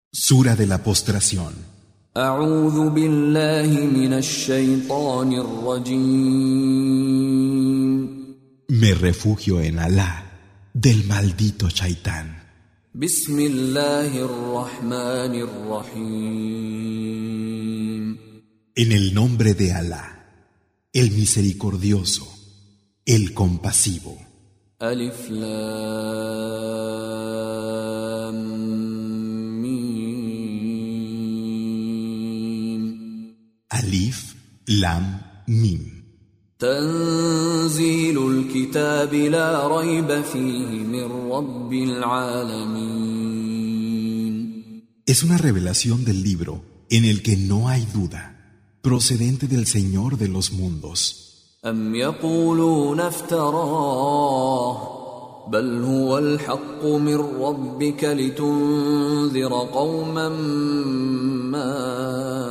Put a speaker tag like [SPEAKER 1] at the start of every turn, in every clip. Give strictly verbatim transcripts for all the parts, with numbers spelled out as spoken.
[SPEAKER 1] Sura de la postración.
[SPEAKER 2] أعوذ بالله من الشيطان الرجيم.
[SPEAKER 1] Me refugio en Alá del maldito Shaitán.
[SPEAKER 2] بسم الله الرحمن الرحيم.
[SPEAKER 1] En el nombre de Alá, el misericordioso, el compasivo.
[SPEAKER 2] ألف لام
[SPEAKER 1] Alif, Lam, Mim.
[SPEAKER 2] تنزيل الكتاب لا ريب فيه من رب العالمين.
[SPEAKER 1] Es una revelación del libro en el que no hay duda, procedente del Señor de los mundos.
[SPEAKER 2] أم يقولون افتراه بل هو الحق من ربك لتنذر قوما ما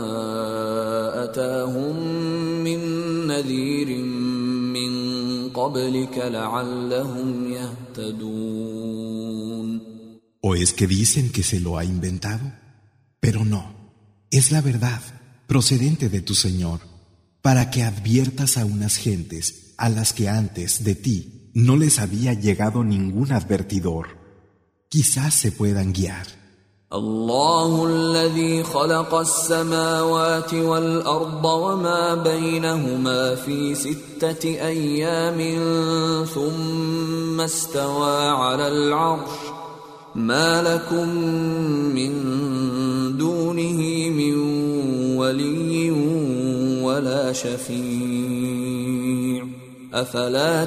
[SPEAKER 2] أتاهم من نذير من قبلك لعلهم يهتدون.
[SPEAKER 1] ¿O es que dicen que se lo ha inventado? Pero no, es la verdad, procedente de tu Señor, para que adviertas a unas gentes a las que antes de ti no les había llegado ningún advertidor. Quizás se puedan guiar.
[SPEAKER 2] الله الذي خلق السماوات والأرض وما بينهما في ستة أيام ثم استوى على العرش ما لكم من دونه من ولي ولا شفيع أفلا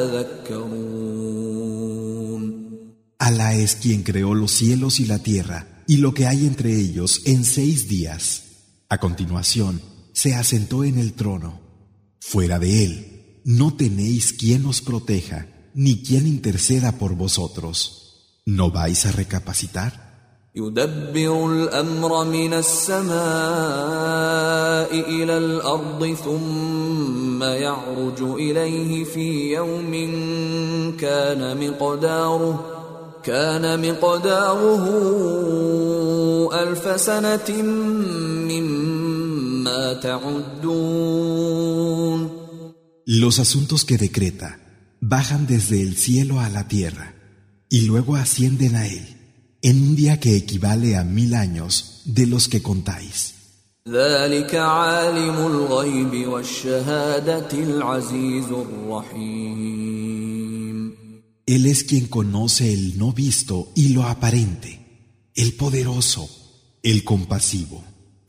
[SPEAKER 2] تتذكرون.
[SPEAKER 1] Alá es quien creó los cielos y la tierra y lo que hay entre ellos en seis días. A continuación, se asentó en el trono. Fuera de él, no tenéis quien os proteja, ni quien interceda por vosotros. ¿No vais a recapacitar?
[SPEAKER 2] يدبر الأمر من السماء إلى الأرض ثم يعرج إليه في يوم كان مقداره كان مقداره ألف سنة مما تعدون.
[SPEAKER 1] Los asuntos que decreta bajan desde el cielo a la tierra y luego ascienden a él en un día que equivale a mil años de los que contáis.
[SPEAKER 2] ذلك عالم الغيب والشهادة العزيز الرحيم.
[SPEAKER 1] Él es quien conoce el no visto y lo aparente, el poderoso, el compasivo.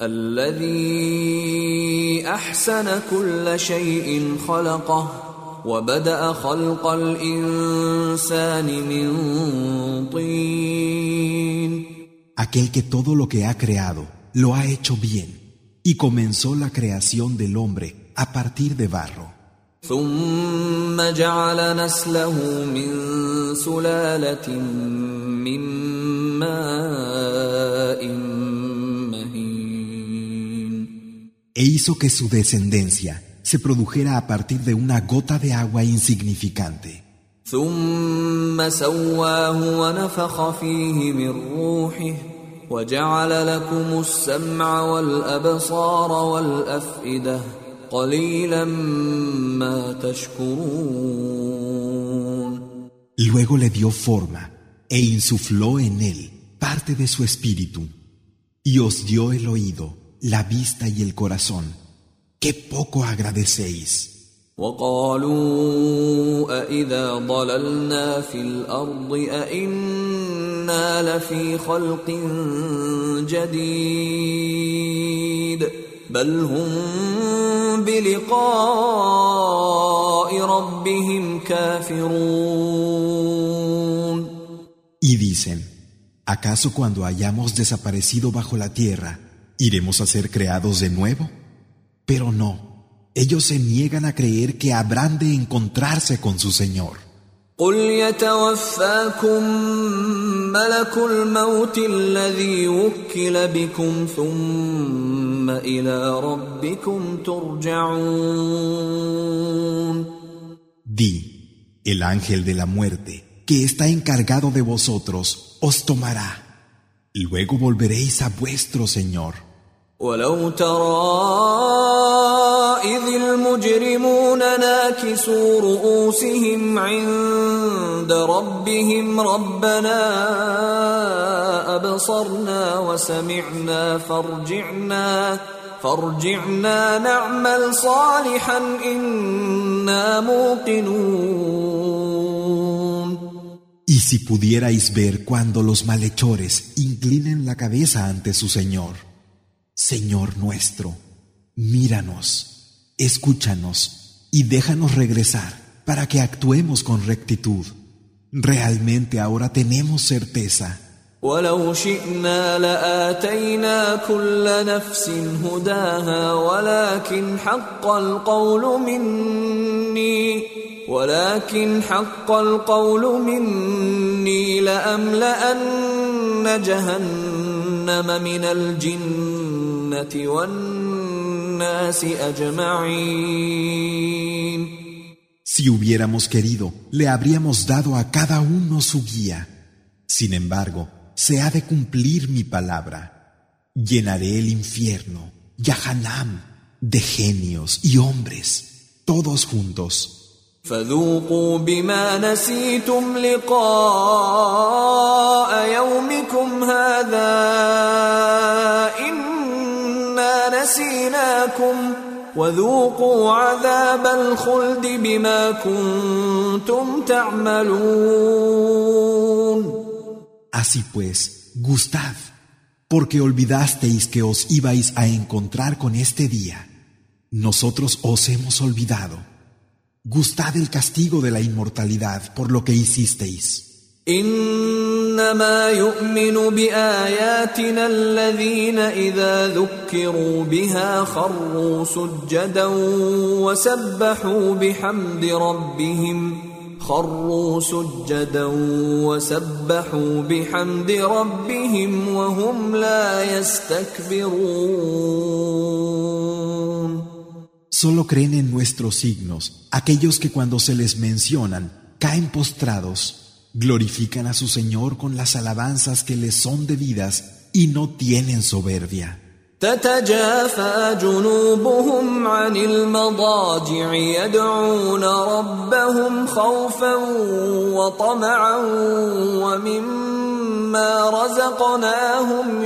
[SPEAKER 2] الذي أحسن كل شيء خلقه وبدأ خلق الإنسان من طين.
[SPEAKER 1] Aquel que todo lo que ha creado lo ha hecho bien y comenzó la creación del hombre a partir de barro.
[SPEAKER 2] ثم جعل نسله من سلالة من ماء مهين.
[SPEAKER 1] E hizo que su descendencia se produjera a partir de una gota de agua insignificante.
[SPEAKER 2] ثم سواه ونفخ فيه من روحه وجعل لكم السمع والأبصار والأفئدة قليلا ما تشكرون.
[SPEAKER 1] Luego le dio forma e insufló en él parte de su espíritu y os dio el oído, la vista y el corazón. ¡Qué poco agradecéis!
[SPEAKER 2] وقالوا أإذا ضللنا في الأرض أإنا لفي خلق جديد بل هم بلقاء ربهم كافرون.
[SPEAKER 1] Y dicen, ¿acaso cuando hayamos desaparecido bajo la tierra, iremos a ser creados de nuevo? Pero no. Ellos se niegan a creer que habrán de encontrarse con su Señor.
[SPEAKER 2] قل يتوفاكم ملك الموت الذي وكل بكم ثم إلى ربكم ترجعون.
[SPEAKER 1] Di, el ángel de la muerte, que está encargado de vosotros, os tomará. Luego volveréis a vuestro Señor.
[SPEAKER 2] ولو ترى إذ المجرمون ناكسوا رؤوسهم عند ربهم ربنا أبصرنا وسمعنا فارجعنا فارجعنا نعمل صالحا إنا موقنون.
[SPEAKER 1] Y si pudierais ver cuando los malhechores inclinen la cabeza ante su Señor, Señor nuestro, míranos, escúchanos y déjanos regresar para que actuemos con rectitud. Realmente ahora tenemos certeza.
[SPEAKER 2] ولو شئنا لآتينا كل نفس هداها ولكن حق القول مني ولكن حق القول مني لأملأن جهنم من الجنة والناس أجمعين.
[SPEAKER 1] Si hubiéramos querido, le habríamos dado a cada uno su guía. Sin embargo, se ha de cumplir mi palabra. Llenaré el infierno, Yahanam, de genios y hombres, todos juntos.
[SPEAKER 2] فذوقوا بما نسيتم لقاء يومكم هذا إنا نسيناكم وذوقوا عذاب الخلد بما كنتم تعملون.
[SPEAKER 1] Así pues, gustad, porque olvidasteis que os ibais a encontrar con este día. Nosotros os hemos olvidado. Gustad el castigo de la inmortalidad por lo que hicisteis.
[SPEAKER 2] إنما يؤمن بآياتنا الذين إذا ذكروا بها خروا سجدا وسبحوا بحمد ربهم خروا سجدا وسبحوا بحمد ربهم وهم لا يستكبرون.
[SPEAKER 1] Solo creen en nuestros signos aquellos que cuando se les mencionan caen postrados. Glorifican a su Señor con las alabanzas que les son debidas y no tienen soberbia.
[SPEAKER 2] تتجافى جنوبهم عن المضاجع يدعون ربهم خوفا وطمعا ومما رزقناهم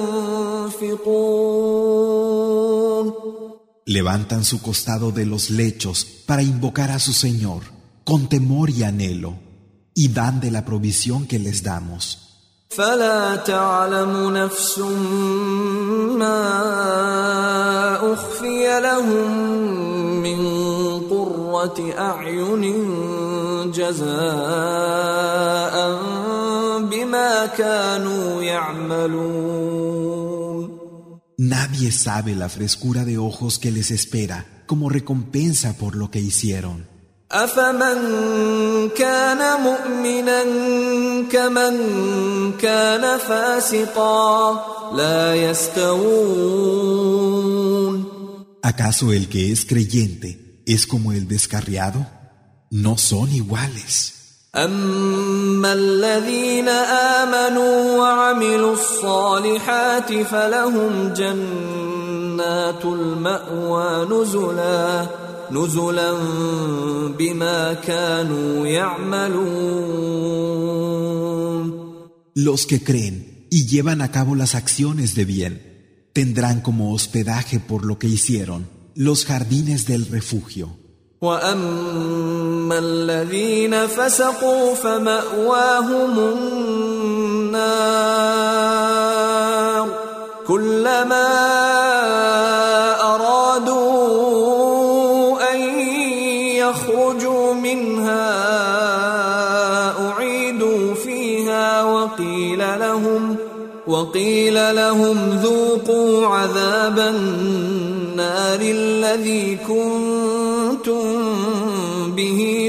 [SPEAKER 2] ينفقون.
[SPEAKER 1] Levantan su costado de los lechos para invocar a su Señor con temor y anhelo. Y dan de la provisión que les damos.
[SPEAKER 2] فلا تعلم نفس ما أخفي لهم من قرة أعين جزاء بما كانوا يعملون.
[SPEAKER 1] Nadie sabe la frescura de ojos que les espera como recompensa por lo que hicieron.
[SPEAKER 2] أفمن كان مؤمنا كمن كان فاسقا لا يستوون.
[SPEAKER 1] ¿Acaso el que es creyente es como el descarriado? No son iguales.
[SPEAKER 2] أما الذين آمنوا وعملوا الصالحات فلهم جنات المأوى نزلا نزلا بما كانوا يعملون.
[SPEAKER 1] Los que creen y llevan a cabo las acciones de bien tendrán como hospedaje por lo que hicieron los jardines del refugio.
[SPEAKER 2] وأما الذين فسقوا فمأواهم النار كلما أرادوا أن يخرجوا منها أعيدوا فيها وقيل لهم وقيل لهم ذوقوا عذاب النار الذي كنتم به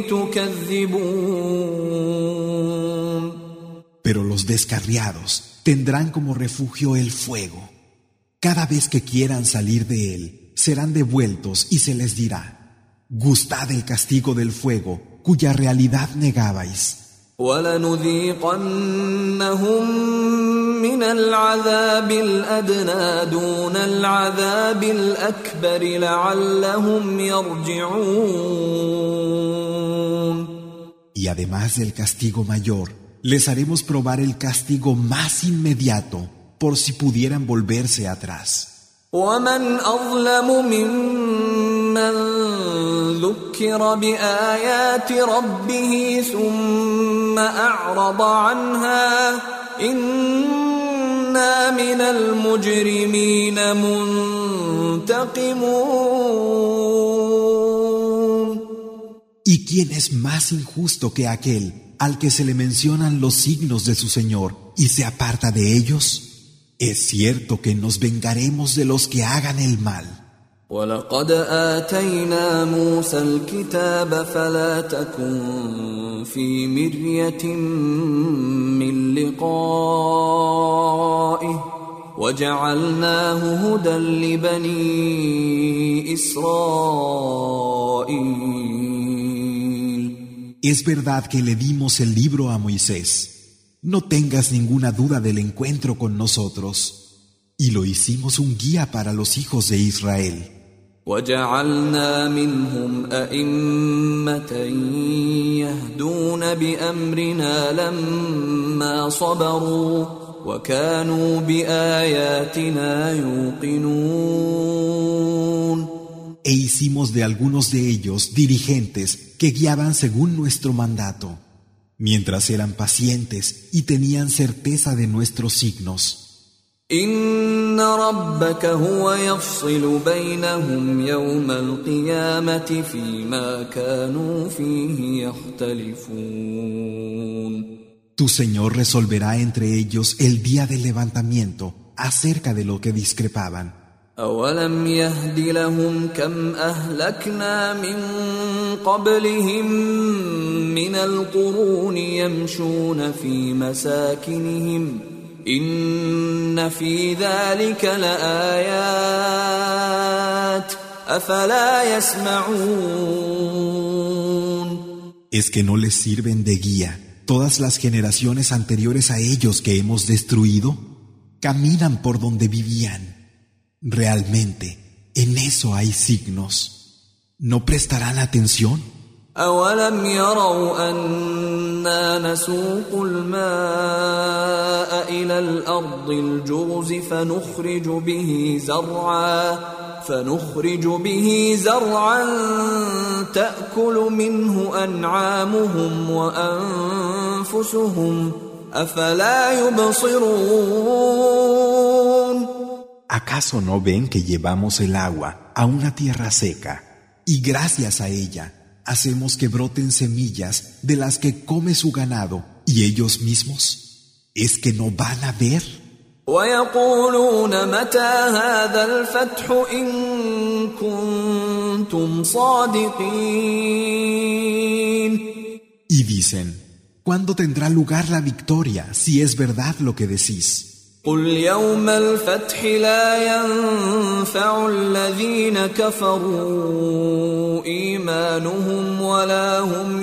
[SPEAKER 2] تكذبون.
[SPEAKER 1] Pero los descarriados tendrán como refugio el fuego. Cada vez que quieran salir de él, serán devueltos y se les dirá: gustad el castigo del fuego, cuya realidad negabais.
[SPEAKER 2] وَلَنُذِيقَنَّهُمْ مِنَ الْعَذَابِ الْأَدْنَى دُونَ الْعَذَابِ الْأَكْبَرِ لَعَلَّهُمْ يَرْجِعُونَ.
[SPEAKER 1] Y además del castigo mayor, les haremos probar el castigo más inmediato, por si pudieran volverse atrás.
[SPEAKER 2] وَمَنْ أَظْلَمُ مِمَّنْ ذُكِّرَ بِآيَاتِ رَبِّهِ ثُمَّ أَعْرَضَ عَنْهَا إِنَّا مِنَ الْمُجْرِمِينَ مُنْتَقِمُونَ.
[SPEAKER 1] ¿Y quién es más injusto que aquel al que se le mencionan los signos de su Señor y se aparta de ellos? Es cierto que nos vengaremos de los que hagan el mal.
[SPEAKER 2] وَلَقَدْ آتَيْنَا مُوسَى الْكِتَابَ فَلَا تَكُنْ فِي مِرْيَةٍ مِّن لِقَائِهِ وَجَعَلْنَاهُ هُدًى لِبَنِي إِسْرَائِيلَ.
[SPEAKER 1] Es verdad que le dimos el libro a Moisés. No tengas ninguna duda del encuentro con nosotros. Y lo hicimos un guía para los hijos de Israel.
[SPEAKER 2] وَجَعَلْنَا مِنْهُمْ أَئِمَّةً يَهْدُونَ بِأَمْرِنَا لَمَّا صَبَرُوا وَكَانُوا بِآيَاتِنَا يُوقِنُونَ.
[SPEAKER 1] E hicimos de algunos de ellos dirigentes que guiaban según nuestro mandato, mientras eran pacientes y tenían certeza de nuestros signos.
[SPEAKER 2] إِنَّ رَبَّكَ هُوَ يَفْصِلُ بَيْنَهُمْ يَوْمَ الْقِيَامَةِ فِيمَا كَانُوا فِيهِ يَخْتَلِفُونَ.
[SPEAKER 1] Tu Señor resolverá entre ellos el día del levantamiento acerca de lo que discrepaban.
[SPEAKER 2] أَوَلَمْ يَهْدِ لَهُمْ كَمْ أَهْلَكْنَا مِنْ قَبْلِهِمْ مِنَ الْقُرُونِ يَمْشُونَ فِي مَسَاكِنِهِمْ إِنَّ فِي ذَلِكَ لَآيَاتٍ أَفَلَا يَسْمَعُونَ.
[SPEAKER 1] ¿Es que no les sirven de guía todas las generaciones anteriores a ellos que hemos destruido? Caminan por donde vivían. Realmente, en eso hay signos. ¿No prestarán atención?
[SPEAKER 2] أَوَلَمْ يَرَوْا أَنَّا نَسُوقُ الْمَاءَ إِلَى الْأَرْضِ الْجُرُزِ فَنُخْرِجُ بِهِ زَرْعًا فَنُخْرِجُ بِهِ زَرْعًا تَأْكُلُ مِنْهُ أَنْعَامُهُمْ وَأَنْفُسُهُمْ أَفَلَا يُبْصِرُونَ.
[SPEAKER 1] ¿Acaso no ven que llevamos el agua a una tierra seca y gracias a ella hacemos que broten semillas de las que come su ganado y ellos mismos? ¿Es que no van a ver?
[SPEAKER 2] وَيَقُولُونَ مَتَى هَذَا الْفَتْحُ إِن كُنتُمْ صَادِقِينَ.
[SPEAKER 1] Y dicen, ¿cuándo tendrá lugar la victoria si es verdad lo que decís?
[SPEAKER 2] قُلْ يَوْمَ الْفَتْحِ لَا يَنْفَعُ الَّذِينَ كَفَرُوا إِيمَانُهُمْ وَلَا هُمْ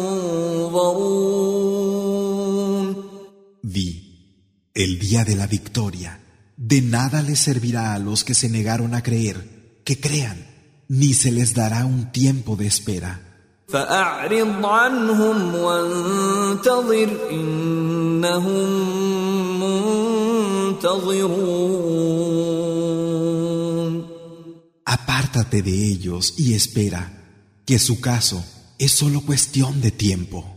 [SPEAKER 2] يُنظَرُونَ.
[SPEAKER 1] Di, el día de la victoria, de nada les servirá a los que se negaron a creer, que crean, ni se les dará un tiempo de espera.
[SPEAKER 2] فَأَعْرِضْ عَنْهُمْ وَانْتَظِرْ إِنَّهُمْ مُنْتَظِرُونَ.
[SPEAKER 1] Apártate de ellos y espera, que su caso es solo cuestión de tiempo.